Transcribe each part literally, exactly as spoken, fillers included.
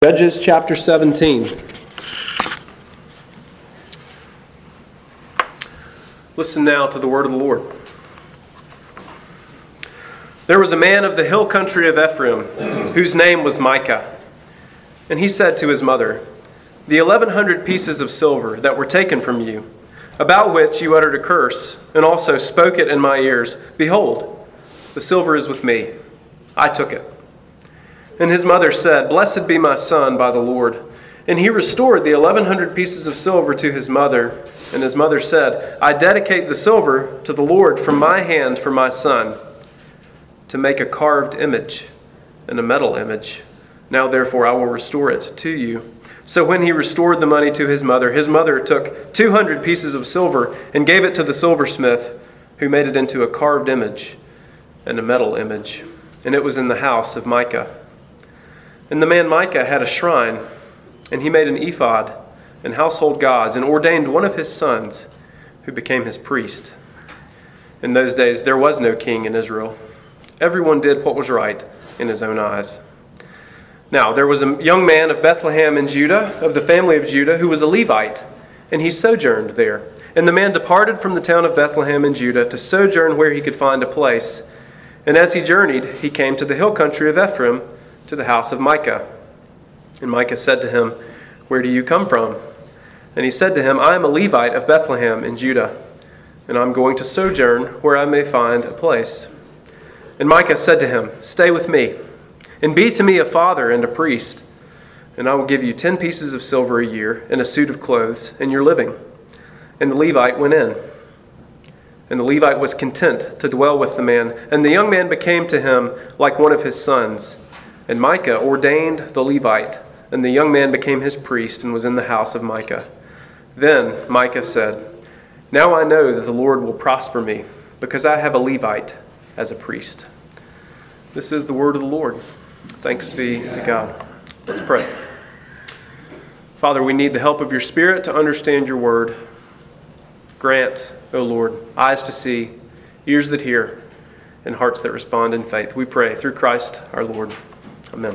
Judges chapter seventeen. Listen now to the word of the Lord. There was a man of the hill country of Ephraim, whose name was Micah. And he said to his mother, "The eleven hundred pieces of silver that were taken from you, about which you uttered a curse, and also spoke it in my ears, behold, the silver is with me. I took it." And his mother said, "Blessed be my son by the Lord." And he restored the eleven hundred pieces of silver to his mother. And his mother said, "I dedicate the silver to the Lord from my hand for my son, to make a carved image and a metal image. Now therefore I will restore it to you." So when he restored the money to his mother, his mother took two hundred pieces of silver and gave it to the silversmith, who made it into a carved image and a metal image. And it was in the house of Micah. And the man Micah had a shrine, and he made an ephod and household gods, and ordained one of his sons, who became his priest. In those days there was no king in Israel. Everyone did what was right in his own eyes. Now there was a young man of Bethlehem in Judah, of the family of Judah, who was a Levite, and he sojourned there. And the man departed from the town of Bethlehem in Judah to sojourn where he could find a place. And as he journeyed, he came to the hill country of Ephraim, to the house of Micah. And Micah said to him, "Where do you come from?" And he said to him, "I am a Levite of Bethlehem in Judah, and I am going to sojourn where I may find a place." And Micah said to him, "Stay with me, and be to me a father and a priest, and I will give you ten pieces of silver a year, and a suit of clothes, and your living." And the Levite went in. And the Levite was content to dwell with the man, and the young man became to him like one of his sons. And Micah ordained the Levite, and the young man became his priest and was in the house of Micah. Then Micah said, "Now I know that the Lord will prosper me, because I have a Levite as a priest." This is the word of the Lord. Thanks be to God. Let's pray. Father, we need the help of your Spirit to understand your word. Grant, O Lord, eyes to see, ears that hear, and hearts that respond in faith. We pray through Christ our Lord. Amen.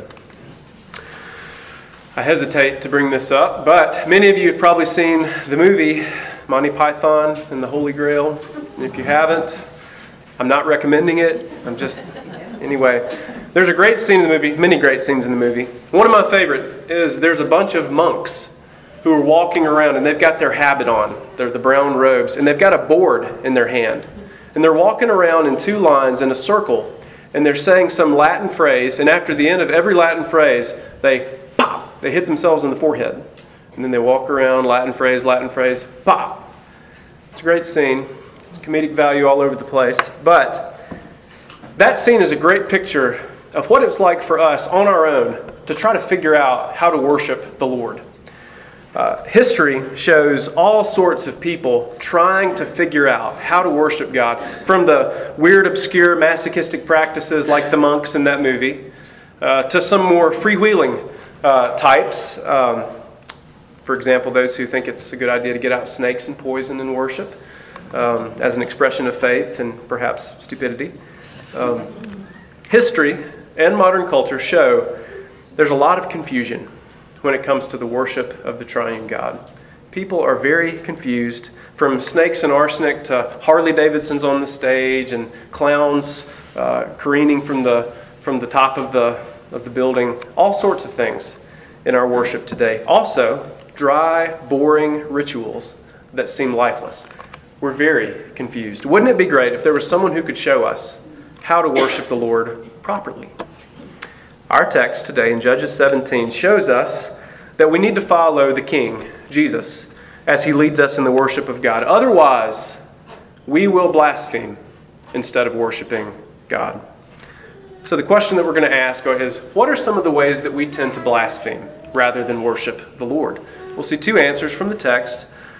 I hesitate to bring this up, but many of you have probably seen the movie Monty Python and the Holy Grail. And if you haven't, I'm not recommending it. I'm just, anyway. There's a great scene in the movie, many great scenes in the movie. One of my favorite is there's a bunch of monks who are walking around, and they've got their habit on. They're the brown robes, and they've got a board in their hand. And they're walking around in two lines in a circle, and they're saying some Latin phrase, and after the end of every Latin phrase, they pop, they hit themselves in the forehead. And then they walk around, Latin phrase, Latin phrase, pop. It's a great scene. It's comedic value all over the place. But that scene is a great picture of what it's like for us on our own to try to figure out how to worship the Lord. Uh, history shows all sorts of people trying to figure out how to worship God, from the weird, obscure, masochistic practices like the monks in that movie, uh, to some more freewheeling uh, types. Um, for example, those who think it's a good idea to get out snakes and poison in worship um, as an expression of faith and perhaps stupidity. Um, history and modern culture show there's a lot of confusion when it comes to the worship of the triune God. People are very confused, from snakes and arsenic to Harley Davidsons on the stage and clowns uh, careening from the from the top of the of the building. All sorts of things in our worship today. Also, dry, boring rituals that seem lifeless. We're very confused. Wouldn't it be great if there was someone who could show us how to worship the Lord properly? Our text today in Judges seventeen shows us that we need to follow the King, Jesus, as he leads us in the worship of God. Otherwise, we will blaspheme instead of worshiping God. So the question that we're going to ask is, what are some of the ways that we tend to blaspheme rather than worship the Lord? We'll see two answers from the text.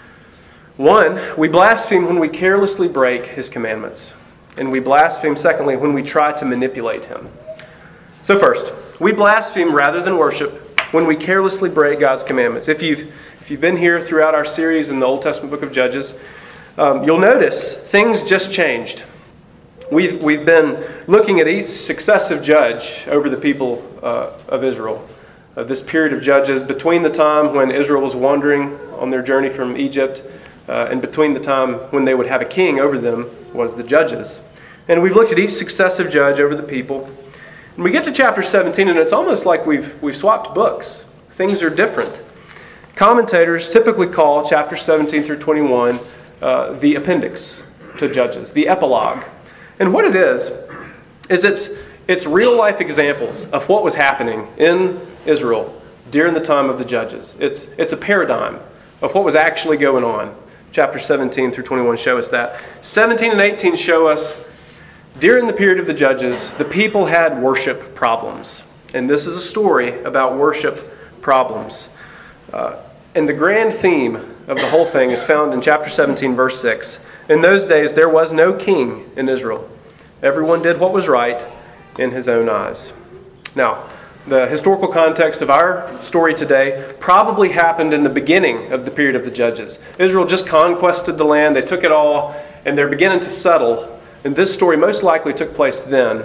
One, we blaspheme when we carelessly break his commandments. And we blaspheme, secondly, when we try to manipulate him. So first, we blaspheme rather than worship when we carelessly break God's commandments. If you've if you've been here throughout our series in the Old Testament book of Judges, um, you'll notice things just changed. We've we've been looking at each successive judge over the people uh, of Israel. uh, this period of Judges between the time when Israel was wandering on their journey from Egypt uh, and between the time when they would have a king over them was the Judges. And we've looked at each successive judge over the people. And we get to chapter seventeen, and it's almost like we've we've swapped books. Things are different. Commentators typically call chapter seventeen through twenty-one uh, the appendix to Judges, the epilogue. And what it is, is it's it's real-life examples of what was happening in Israel during the time of the Judges. It's it's a paradigm of what was actually going on. Chapter seventeen through twenty-one show us that. seventeen and eighteen show us during the period of the Judges, the people had worship problems. And this is a story about worship problems. Uh, and the grand theme of the whole thing is found in chapter seventeen, verse six. In those days, there was no king in Israel. Everyone did what was right in his own eyes. Now, the historical context of our story today probably happened in the beginning of the period of the Judges. Israel just conquested the land, they took it all, and they're beginning to settle. And this story most likely took place then.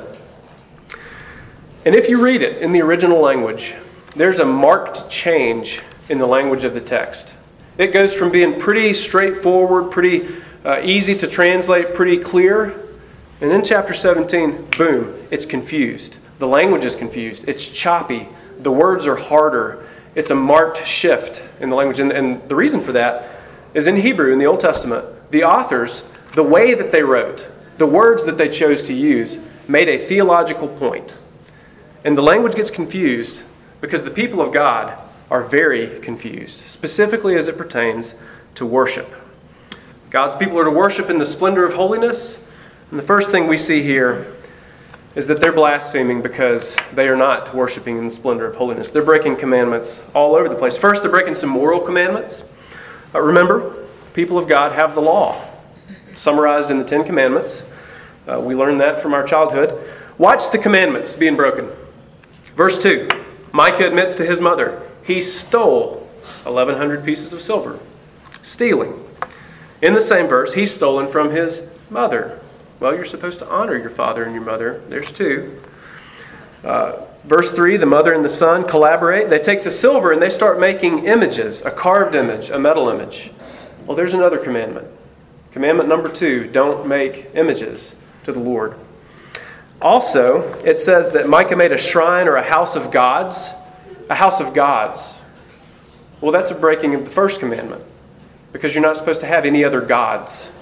And if you read it in the original language, there's a marked change in the language of the text. It goes from being pretty straightforward, pretty uh, easy to translate, pretty clear. And in chapter seventeen, boom, it's confused. The language is confused. It's choppy. The words are harder. It's a marked shift in the language. And, and the reason for that is in Hebrew, in the Old Testament, the authors, the way that they wrote, the words that they chose to use, made a theological point. And the language gets confused because the people of God are very confused, specifically as it pertains to worship. God's people are to worship in the splendor of holiness. And the first thing we see here is that they're blaspheming because they are not worshiping in the splendor of holiness. They're breaking commandments all over the place. First, they're breaking some moral commandments. Uh, remember, people of God have the law, summarized in the Ten Commandments. Uh, we learned that from our childhood. Watch the commandments being broken. Verse two, Micah admits to his mother, he stole eleven hundred pieces of silver. Stealing. In the same verse, he's stolen from his mother. Well, you're supposed to honor your father and your mother. There's two. Uh, verse three, the mother and the son collaborate. They take the silver and they start making images, a carved image, a metal image. Well, there's another commandment. Commandment number two, don't make images to the Lord. Also, it says that Micah made a shrine or a house of gods. A house of gods. Well, that's a breaking of the first commandment because you're not supposed to have any other gods.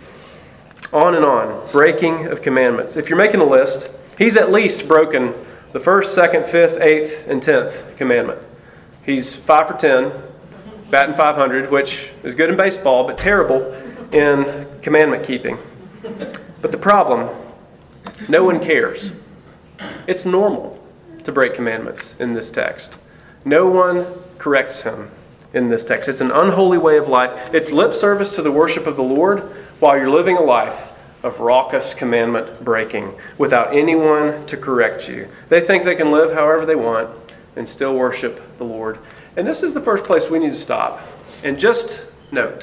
On and on. Breaking of commandments. If you're making a list, he's at least broken the first, second, fifth, eighth, and tenth commandment. He's five for ten, batting five hundred, which is good in baseball, but terrible in commandment keeping. But the problem, no one cares. It's normal to break commandments in this text. No one corrects him in this text. It's an unholy way of life. It's lip service to the worship of the Lord while you're living a life of raucous commandment breaking without anyone to correct you. They think they can live however they want and still worship the Lord. And this is the first place we need to stop. And just note,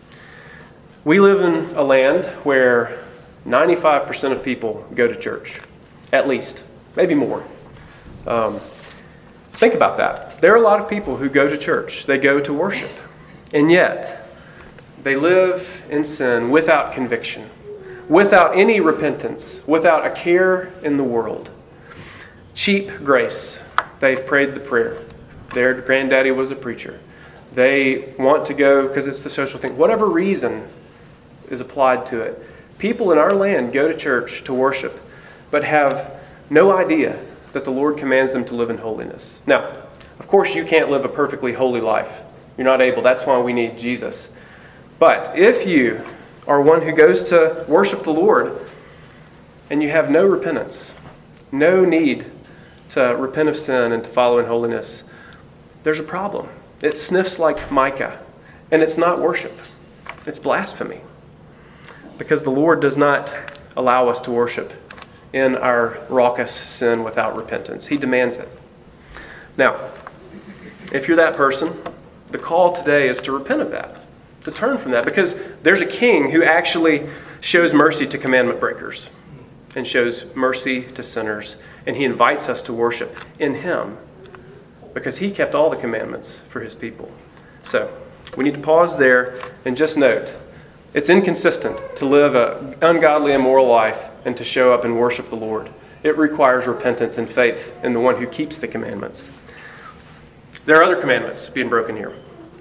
we live in a land where ninety-five percent of people go to church, at least, maybe more. Um, think about that. There are a lot of people who go to church. They go to worship. And yet, they live in sin without conviction, without any repentance, without a care in the world. Cheap grace. They've prayed the prayer. Their granddaddy was a preacher. They want to go because it's the social thing. Whatever reason is applied to it. People in our land go to church to worship, but have no idea that the Lord commands them to live in holiness. Now, of course, you can't live a perfectly holy life. You're not able. That's why we need Jesus. But if you are one who goes to worship the Lord and you have no repentance, no need to repent of sin and to follow in holiness, there's a problem. It sniffs like Micah, and it's not worship. It's blasphemy. Because the Lord does not allow us to worship in our raucous sin without repentance. He demands it. Now, if you're that person, the call today is to repent of that, to turn from that, because there's a king who actually shows mercy to commandment breakers and shows mercy to sinners, and he invites us to worship in him. because he kept all the commandments for his people. So we need to pause there and just note, it's inconsistent to live an ungodly, immoral life and to show up and worship the Lord. It requires repentance and faith in the one who keeps the commandments. There are other commandments being broken here.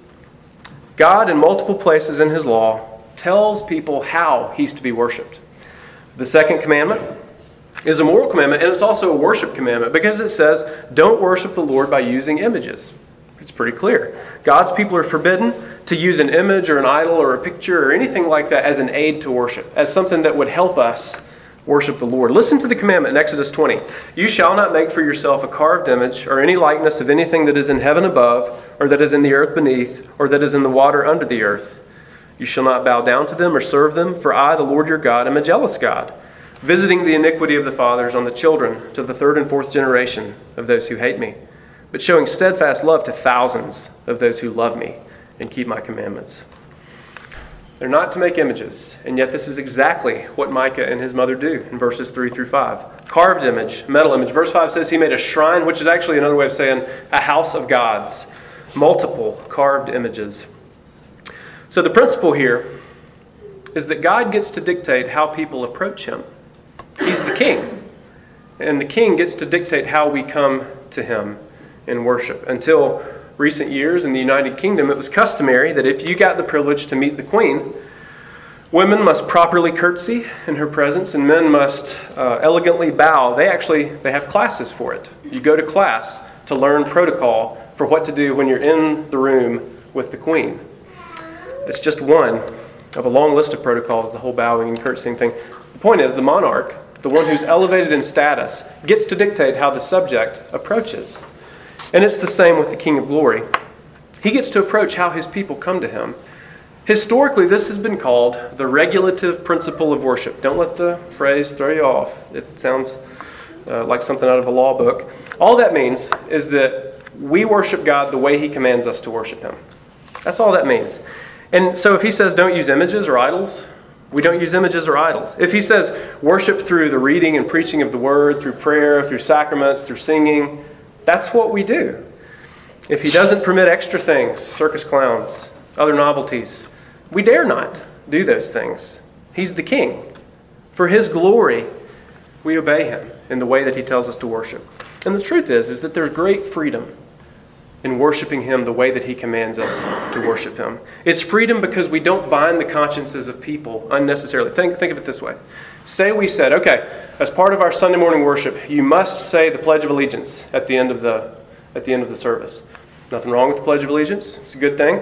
God, in multiple places in his law, tells people how he's to be worshipped. The second commandment is a moral commandment, and it's also a worship commandment because it says, don't worship the Lord by using images. It's pretty clear. God's people are forbidden to use an image or an idol or a picture or anything like that as an aid to worship, as something that would help us worship the Lord. Listen to the commandment in Exodus twenty. You shall not make for yourself a carved image or any likeness of anything that is in heaven above, or that is in the earth beneath, or that is in the water under the earth. You shall not bow down to them or serve them, for I, the Lord your God, am a jealous God, visiting the iniquity of the fathers on the children to the third and fourth generation of those who hate me, but showing steadfast love to thousands of those who love me and keep my commandments. They're not to make images, and yet this is exactly what Micah and his mother do in verses three through five. Carved image, metal image. Verse five says he made a shrine, which is actually another way of saying a house of gods. Multiple carved images. So the principle here is that God gets to dictate how people approach him. He's the king, and the king gets to dictate how we come to him in worship. Until recent years in the United Kingdom, it was customary that if you got the privilege to meet the Queen, women must properly curtsy in her presence and men must uh, elegantly bow. They actually, they have classes for it. You go to class to learn protocol for what to do when you're in the room with the Queen. It's just one of a long list of protocols, the whole bowing and curtsying thing. The point is, the monarch, the one who's elevated in status, gets to dictate how the subject approaches. And it's the same with the King of Glory. He gets to approach how his people come to him. Historically, this has been called the regulative principle of worship. Don't let the phrase throw you off. It sounds uh, like something out of a law book. All that means is that we worship God the way he commands us to worship him. That's all that means. And so if he says don't use images or idols, we don't use images or idols. If he says worship through the reading and preaching of the word, through prayer, through sacraments, through singing, that's what we do. If he doesn't permit extra things, circus clowns, other novelties, we dare not do those things. He's the king. For his glory, we obey him in the way that he tells us to worship. And the truth is, is that there's great freedom in worshiping him the way that he commands us to worship him. It's freedom because we don't bind the consciences of people unnecessarily. Think, think of it this way. Say we said, okay, as part of our Sunday morning worship, you must say the Pledge of Allegiance at the end of the at the end of the service. Nothing wrong with the Pledge of Allegiance. It's a good thing.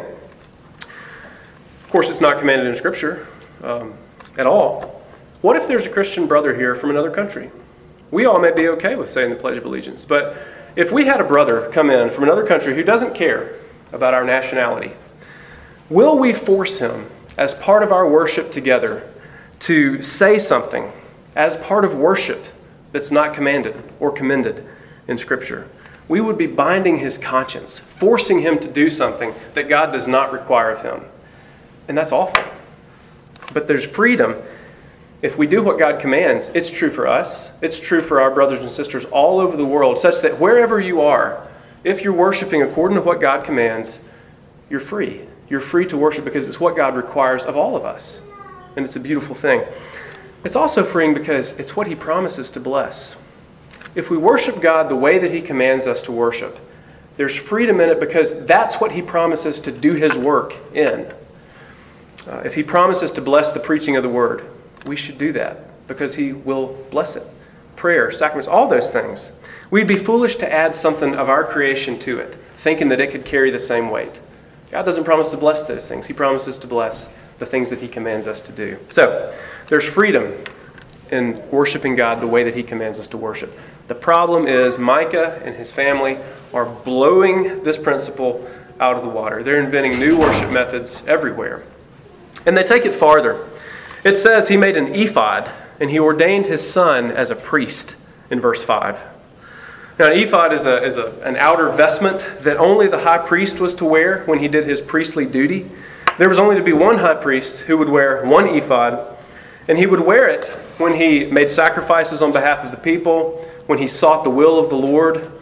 Of course, it's not commanded in Scripture um, at all. What if there's a Christian brother here from another country? We all may be okay with saying the Pledge of Allegiance, but if we had a brother come in from another country who doesn't care about our nationality, will we force him, as part of our worship together, to say something as part of worship that's not commanded or commended in Scripture? We would be binding his conscience, forcing him to do something that God does not require of him. And that's awful. But there's freedom. If we do what God commands, it's true for us. It's true for our brothers and sisters all over the world, such that wherever you are, if you're worshiping according to what God commands, you're free. You're free to worship because it's what God requires of all of us. And it's a beautiful thing. It's also freeing because it's what he promises to bless. If we worship God the way that he commands us to worship, there's freedom in it because that's what he promises to do his work in. Uh, if he promises to bless the preaching of the word, we should do that because he will bless it. Prayer, sacraments, all those things. We'd be foolish to add something of our creation to it, thinking that it could carry the same weight. God doesn't promise to bless those things. He promises to bless the things that he commands us to do. So, there's freedom in worshiping God the way that he commands us to worship. The problem is Micah and his family are blowing this principle out of the water. They're inventing new worship methods everywhere. And they take it farther. It says he made an ephod and he ordained his son as a priest in verse five. Now, an ephod is, a, is a, an outer vestment that only the high priest was to wear when he did his priestly duty. There was only to be one high priest who would wear one ephod, and he would wear it when he made sacrifices on behalf of the people, when he sought the will of the Lord,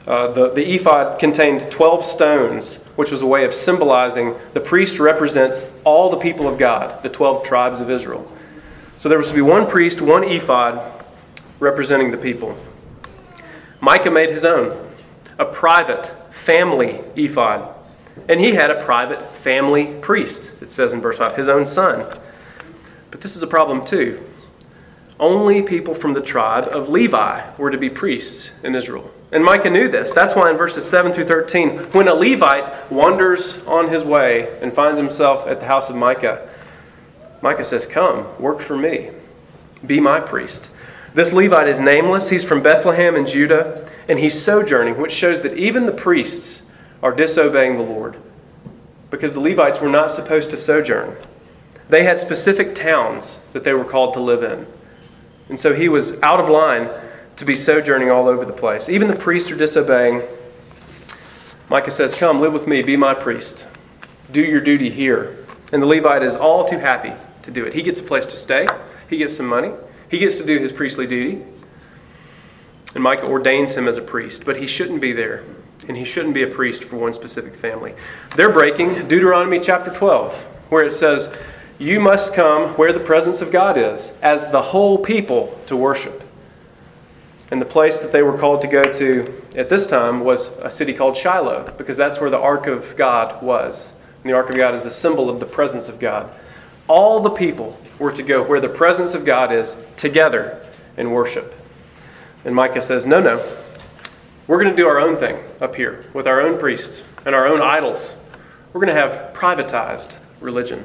Uh, the, the ephod contained twelve stones, which was a way of symbolizing the priest represents all the people of God, the twelve tribes of Israel. So there was to be one priest, one ephod, representing the people. Micah made his own, a private family ephod. And he had a private family priest, it says in verse five, his own son. But this is a problem too. Only people from the tribe of Levi were to be priests in Israel. And Micah knew this. That's why in verses seven through thirteen, when a Levite wanders on his way and finds himself at the house of Micah, Micah says, "Come, work for me. Be my priest." This Levite is nameless. He's from Bethlehem in Judah, and he's sojourning, which shows that even the priests are disobeying the Lord, because the Levites were not supposed to sojourn. They had specific towns that they were called to live in. And so he was out of line to be sojourning all over the place. Even the priests are disobeying. Micah says, "Come, live with me, be my priest. Do your duty here." And the Levite is all too happy to do it. He gets a place to stay. He gets some money. He gets to do his priestly duty. And Micah ordains him as a priest, but he shouldn't be there. And he shouldn't be a priest for one specific family. They're breaking Deuteronomy chapter twelve, where it says, "You must come where the presence of God is, as the whole people to worship." And the place that they were called to go to at this time was a city called Shiloh, because that's where the Ark of God was. And the Ark of God is the symbol of the presence of God. All the people were to go where the presence of God is together and worship. And Micah says, no, no. We're going to do our own thing up here with our own priests and our own idols. We're going to have privatized religion.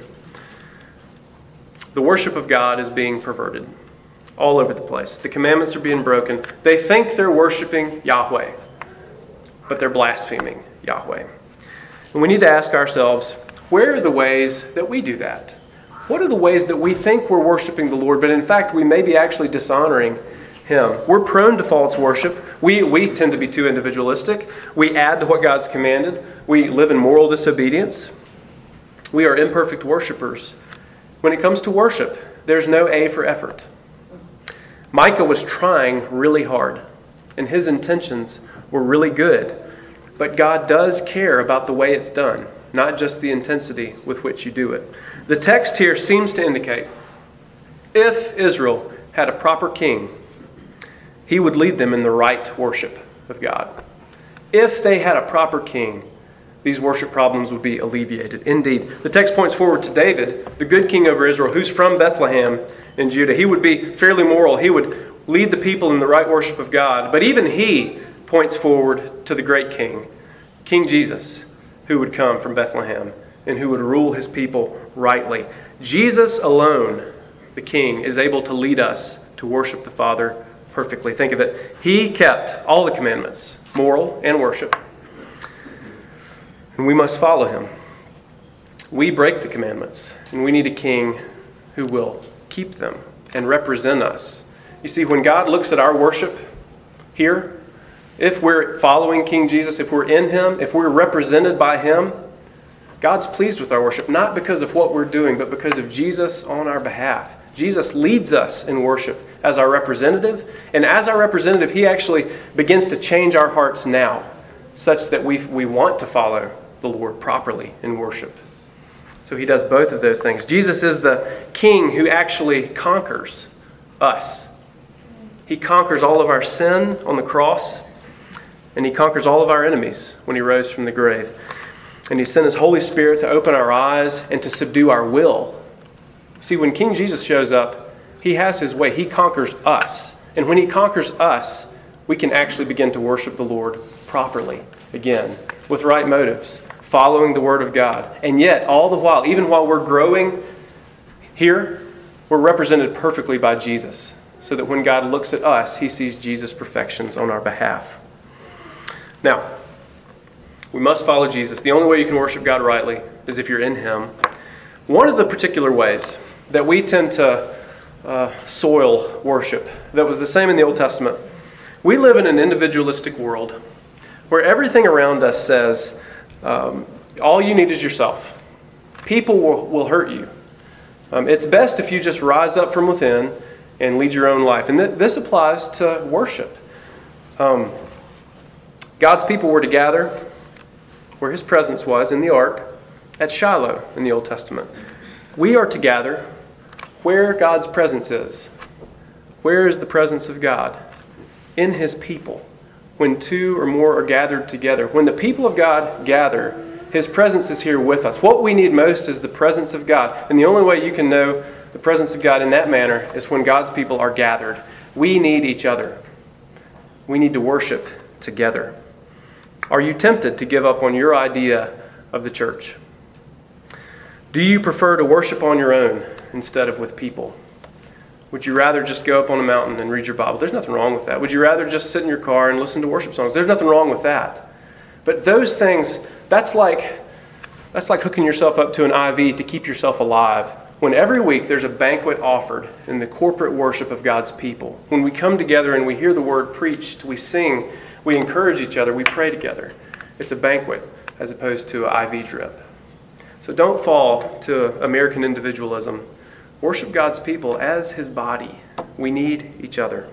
The worship of God is being perverted all over the place. The commandments are being broken. They think they're worshiping Yahweh, but they're blaspheming Yahweh. And we need to ask ourselves, where are the ways that we do that? What are the ways that we think we're worshiping the Lord, but in fact we may be actually dishonoring Him? We're prone to false worship. We, we tend to be too individualistic. We add to what God's commanded. We live in moral disobedience. We are imperfect worshipers. When it comes to worship, there's no A for effort. Micah was trying really hard, and his intentions were really good. But God does care about the way it's done, not just the intensity with which you do it. The text here seems to indicate if Israel had a proper king, he would lead them in the right worship of God. If they had a proper king, these worship problems would be alleviated. Indeed, the text points forward to David, the good king over Israel, who's from Bethlehem in Judah. He would be fairly moral. He would lead the people in the right worship of God. But even he points forward to the great king, King Jesus, who would come from Bethlehem and who would rule his people rightly. Jesus alone, the king, is able to lead us to worship the Father perfectly. Think of it. He kept all the commandments, moral and worship. And we must follow him. We break the commandments, and we need a king who will keep them and represent us. You see, when God looks at our worship here, if we're following King Jesus, if we're in him, if we're represented by him, God's pleased with our worship, not because of what we're doing, but because of Jesus on our behalf. Jesus leads us in worship as our representative, and as our representative, he actually begins to change our hearts now, such that we we want to follow the Lord properly in worship. So he does both of those things. Jesus is the king who actually conquers us. He conquers all of our sin on the cross, and he conquers all of our enemies when he rose from the grave. And he sent his Holy Spirit to open our eyes and to subdue our will. See, when King Jesus shows up, he has his way. He conquers us. And when he conquers us, we can actually begin to worship the Lord properly again, with right motives, following the Word of God. And yet, all the while, even while we're growing here, we're represented perfectly by Jesus, so that when God looks at us, he sees Jesus' perfections on our behalf. Now, we must follow Jesus. The only way you can worship God rightly is if you're in him. One of the particular ways that we tend to uh, soil worship, that was the same in the Old Testament, we live in an individualistic world where everything around us says, um, all you need is yourself. People will, will hurt you. Um, it's best if you just rise up from within and lead your own life. And th- this applies to worship. Um, God's people were to gather where his presence was in the ark at Shiloh in the Old Testament. We are to gather where God's presence is. Where is the presence of God? In his people. When two or more are gathered together. When the people of God gather, his presence is here with us. What we need most is the presence of God. And the only way you can know the presence of God in that manner is when God's people are gathered. We need each other. We need to worship together. Are you tempted to give up on your idea of the church? Do you prefer to worship on your own instead of with people? Would you rather just go up on a mountain and read your Bible? There's nothing wrong with that. Would you rather just sit in your car and listen to worship songs? There's nothing wrong with that. But those things, that's like that's like hooking yourself up to an I V to keep yourself alive. When every week there's a banquet offered in the corporate worship of God's people. When we come together and we hear the word preached, we sing, we encourage each other, we pray together. It's a banquet as opposed to an I V drip. So don't fall to American individualism. Worship God's people as his body. We need each other.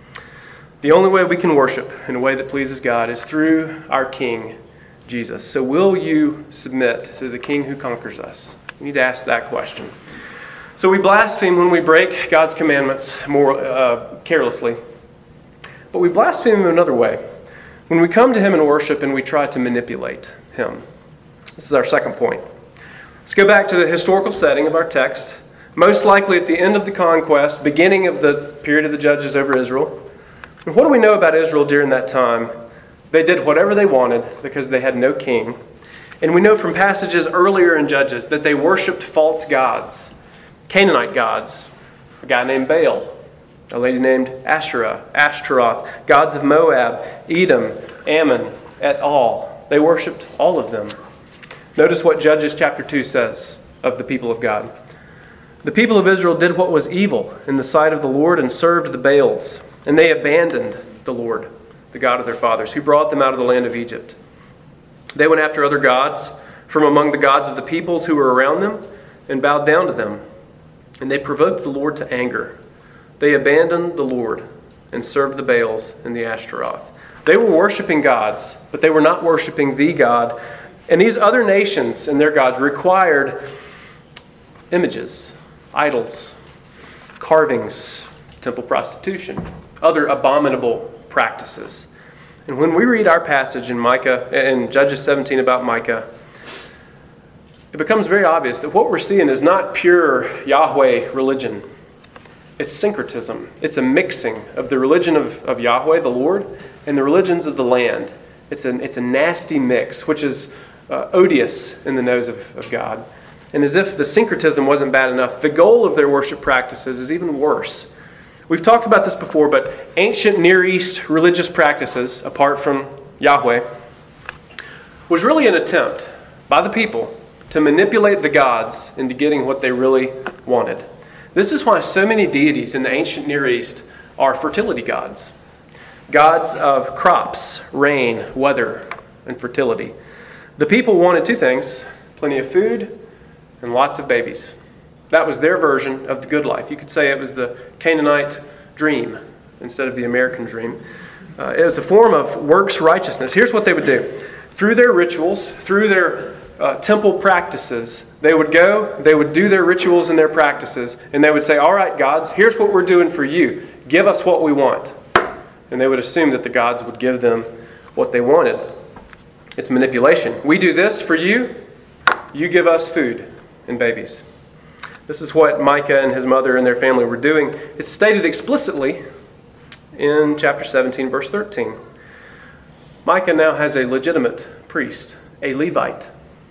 The only way we can worship in a way that pleases God is through our King, Jesus. So will you submit to the King who conquers us? We need to ask that question. So we blaspheme when we break God's commandments more uh, carelessly. But we blaspheme him another way. When we come to him in worship and we try to manipulate him. This is our second point. Let's go back to the historical setting of our text. Most likely at the end of the conquest, beginning of the period of the judges over Israel. And what do we know about Israel during that time? They did whatever they wanted because they had no king. And we know from passages earlier in Judges that they worshipped false gods, Canaanite gods, a guy named Baal, a lady named Asherah, Ashtaroth, gods of Moab, Edom, Ammon, et al. They worshipped all of them. Notice what Judges chapter two says of the people of God. The people of Israel did what was evil in the sight of the Lord and served the Baals, and they abandoned the Lord, the God of their fathers, who brought them out of the land of Egypt. They went after other gods from among the gods of the peoples who were around them and bowed down to them, and they provoked the Lord to anger. They abandoned the Lord and served the Baals and the Ashtaroth. They were worshiping gods, but they were not worshiping the God. And these other nations and their gods required images, idols, carvings, temple prostitution, other abominable practices. And when we read our passage in Micah, in Judges seventeen about Micah, it becomes very obvious that what we're seeing is not pure Yahweh religion. It's syncretism. It's a mixing of the religion of, of Yahweh, the Lord, and the religions of the land. It's a, it's a nasty mix, which is uh, odious in the nose of, of God. And as if the syncretism wasn't bad enough, the goal of their worship practices is even worse. We've talked about this before, but ancient Near East religious practices, apart from Yahweh, was really an attempt by the people to manipulate the gods into getting what they really wanted. This is why so many deities in the ancient Near East are fertility gods. Gods of crops, rain, weather, and fertility. The people wanted two things, plenty of food and lots of babies. That was their version of the good life. You could say it was the Canaanite dream instead of the American dream. Uh, it was a form of works righteousness. Here's what they would do. Through their rituals, through their uh, temple practices, they would go, they would do their rituals and their practices, and they would say, all right, gods, here's what we're doing for you. Give us what we want. And they would assume that the gods would give them what they wanted. It's manipulation. We do this for you, you give us food and babies. This is what Micah and his mother and their family were doing. It's stated explicitly in chapter seventeen, verse thirteen. Micah now has a legitimate priest, a Levite.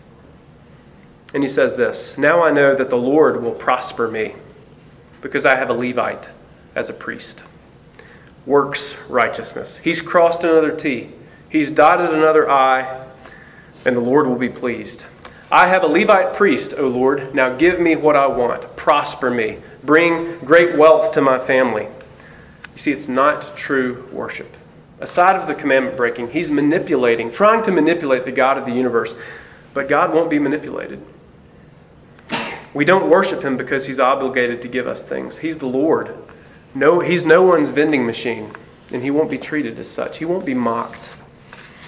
And he says this, now I know that the Lord will prosper me because I have a Levite as a priest. Works righteousness. He's crossed another T. He's dotted another I, and the Lord will be pleased. I have a Levite priest, O Lord. Now give me what I want. Prosper me. Bring great wealth to my family. You see, it's not true worship. Aside of the commandment breaking, he's manipulating, trying to manipulate the God of the universe. But God won't be manipulated. We don't worship him because he's obligated to give us things. He's the Lord. No, he's no one's vending machine, and he won't be treated as such. He won't be mocked.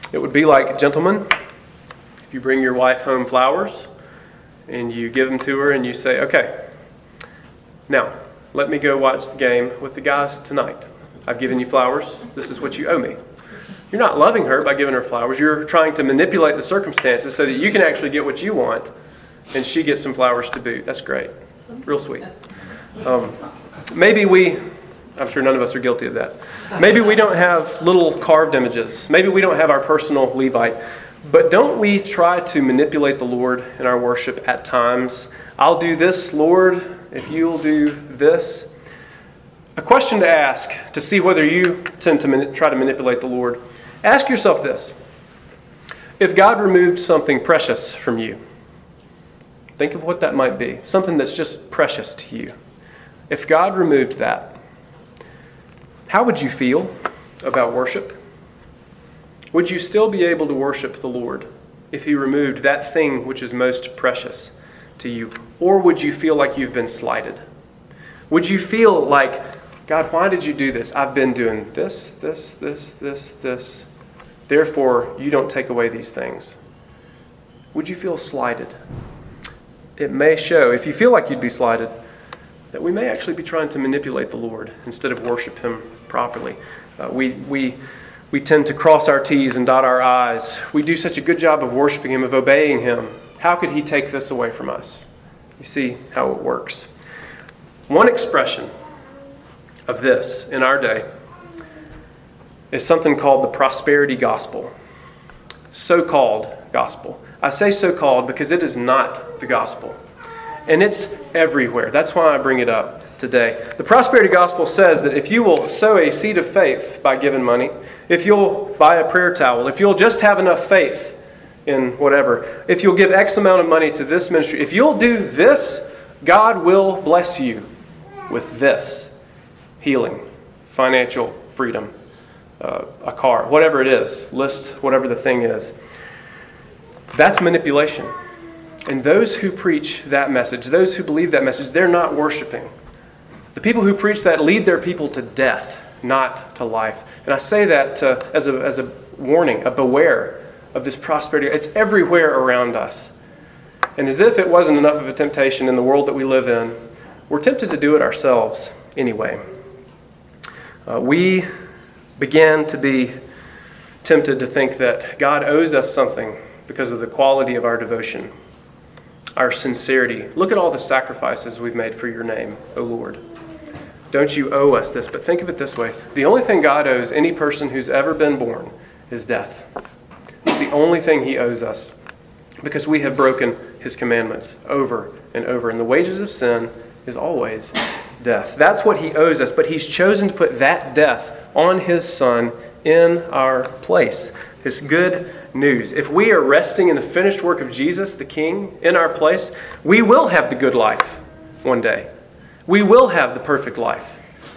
It would be like, gentlemen, if you bring your wife home flowers and you give them to her and you say, okay, now let me go watch the game with the guys tonight. I've given you flowers. This is what you owe me. You're not loving her by giving her flowers. You're trying to manipulate the circumstances so that you can actually get what you want and she gets some flowers to boot. That's great. Real sweet. Um, maybe we, I'm sure none of us are guilty of that. Maybe we don't have little carved images. Maybe we don't have our personal Levite. But don't we try to manipulate the Lord in our worship at times? I'll do this, Lord, if you'll do this. A question to ask to see whether you tend to mani- try to manipulate the Lord. Ask yourself this. If God removed something precious from you, think of what that might be. Something that's just precious to you. If God removed that, how would you feel about worship? Would you still be able to worship the Lord if He removed that thing which is most precious to you? Or would you feel like you've been slighted? Would you feel like, God, why did you do this? I've been doing this, this, this, this, this. Therefore, you don't take away these things. Would you feel slighted? It may show, if you feel like you'd be slighted, that we may actually be trying to manipulate the Lord instead of worship Him properly. Uh, we we we tend to cross our T's and dot our I's. We do such a good job of worshiping Him, of obeying Him. How could He take this away from us? You see how it works. One expression of this in our day is something called the prosperity gospel. So-called gospel. I say so-called because it is not the gospel. And it's everywhere. That's why I bring it up today. The prosperity gospel says that if you will sow a seed of faith by giving money, if you'll buy a prayer towel, if you'll just have enough faith in whatever, if you'll give X amount of money to this ministry, if you'll do this, God will bless you with this. Healing, financial freedom, uh, a car, whatever it is. List whatever the thing is. That's manipulation. And those who preach that message, those who believe that message, they're not worshiping. The people who preach that lead their people to death, not to life. And I say that uh, as a as a warning, a beware of this prosperity. It's everywhere around us. And as if it wasn't enough of a temptation in the world that we live in, we're tempted to do it ourselves anyway. Uh, we began to be tempted to think that God owes us something because of the quality of our devotion, our sincerity. Look at all the sacrifices we've made for your name, O Lord. Don't you owe us this? But think of it this way. The only thing God owes any person who's ever been born is death. It's the only thing He owes us because we have broken His commandments over and over. And the wages of sin is always death. That's what He owes us. But He's chosen to put that death on His Son in our place. It's good news. If we are resting in the finished work of Jesus, the King, in our place, we will have the good life one day. We will have the perfect life.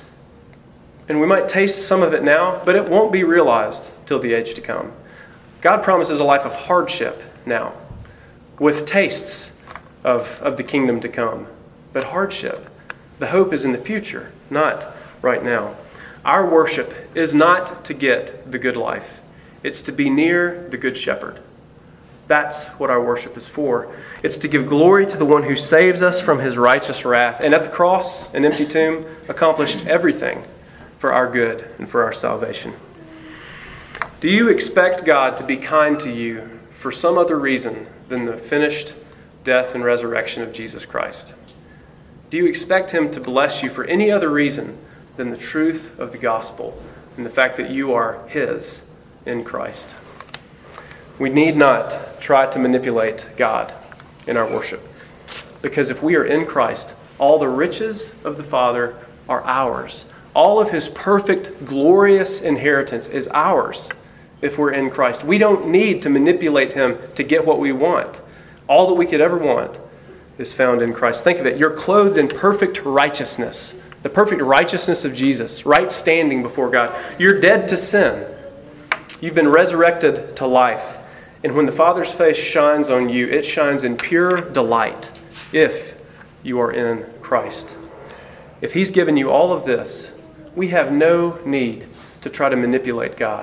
And we might taste some of it now, but it won't be realized till the age to come. God promises a life of hardship now, with tastes of, of the kingdom to come. But hardship, the hope is in the future, not right now. Our worship is not to get the good life. It's to be near the Good Shepherd. That's what our worship is for. It's to give glory to the one who saves us from His righteous wrath. And at the cross, an empty tomb accomplished everything for our good and for our salvation. Do you expect God to be kind to you for some other reason than the finished death and resurrection of Jesus Christ? Do you expect Him to bless you for any other reason than the truth of the gospel and the fact that you are His in Christ? We need not try to manipulate God in our worship, because if we are in Christ, all the riches of the Father are ours. All of His perfect, glorious inheritance is ours if we're in Christ. We don't need to manipulate Him to get what we want. All that we could ever want is found in Christ. Think of it. You're clothed in perfect righteousness, the perfect righteousness of Jesus, right standing before God. You're dead to sin. You've been resurrected to life. And when the Father's face shines on you, it shines in pure delight if you are in Christ. If He's given you all of this, we have no need to try to manipulate God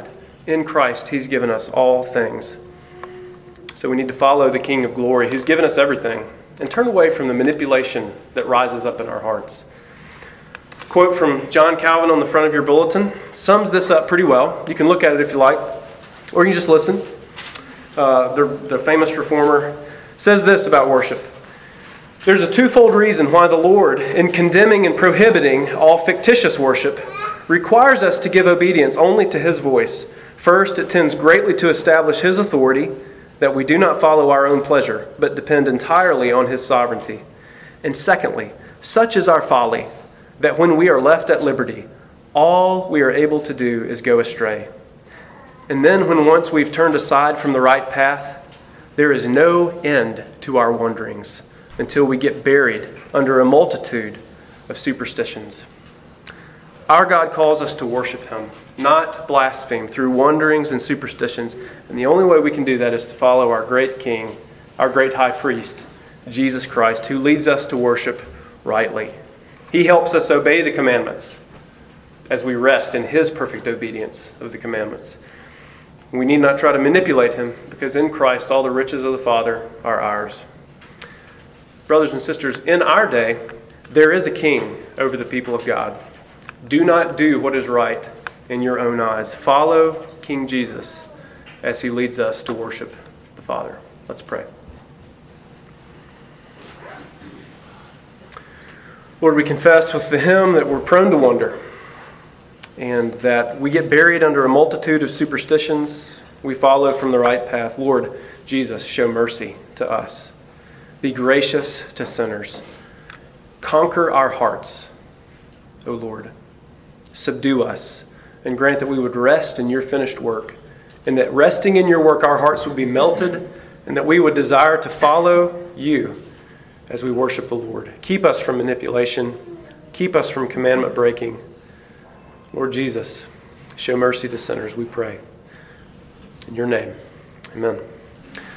In Christ, he's given us all things. So we need to follow the King of Glory who's given us everything and turn away from the manipulation that rises up in our hearts. A quote from John Calvin on the front of your bulletin sums this up pretty well. You can look at it if you like, or you can just listen. Uh, the, the famous reformer says this about worship. There's a twofold reason why the Lord, in condemning and prohibiting all fictitious worship, requires us to give obedience only to his voice. First, it tends greatly to establish his authority, that we do not follow our own pleasure, but depend entirely on his sovereignty. And secondly, such is our folly, that when we are left at liberty, all we are able to do is go astray. And then when once we've turned aside from the right path, there is no end to our wanderings until we get buried under a multitude of superstitions. Our God calls us to worship him, not blaspheme through wanderings and superstitions. And the only way we can do that is to follow our great King, our great high priest, Jesus Christ, who leads us to worship rightly. He helps us obey the commandments as we rest in his perfect obedience of the commandments. We need not try to manipulate him, because in Christ all the riches of the Father are ours. Brothers and sisters, in our day, there is a king over the people of God. Do not do what is right in your own eyes. Follow King Jesus as he leads us to worship the Father. Let's pray. Lord, we confess with the hymn that we're prone to wonder, and that we get buried under a multitude of superstitions. We follow from the right path. Lord Jesus, show mercy to us. Be gracious to sinners. Conquer our hearts, O Lord. Subdue us, and grant that we would rest in your finished work, and that resting in your work our hearts would be melted, and that we would desire to follow you as we worship the Lord. Keep us from manipulation. Keep us from commandment breaking. Lord Jesus, show mercy to sinners, we pray. In your name, amen.